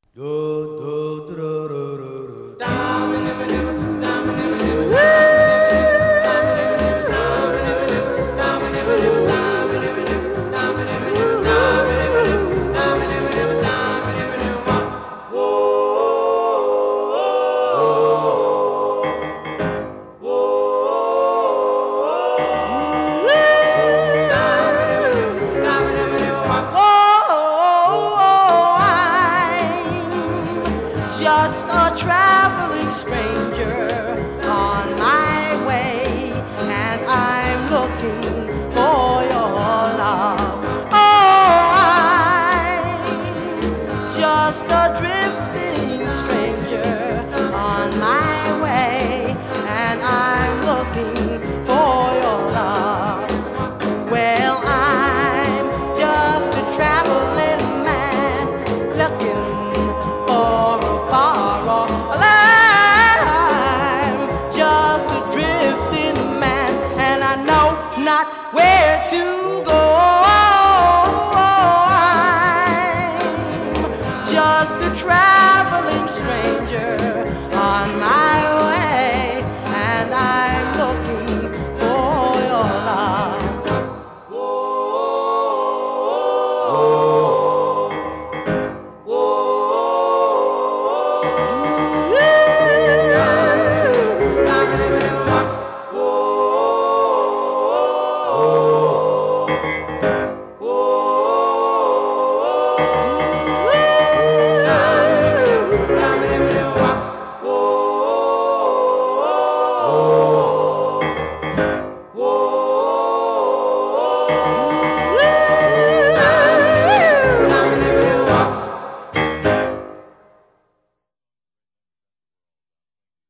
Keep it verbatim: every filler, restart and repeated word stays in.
Just a traveling stranger on my way, and I'm looking for your love. Oh, I'm just a drifting stranger on my way, and I'm looking for your love. Well, I'm just a traveling man looking for a far off land. I'm just a drifting man, and I know not where to go. I'm just a traveling stranger on my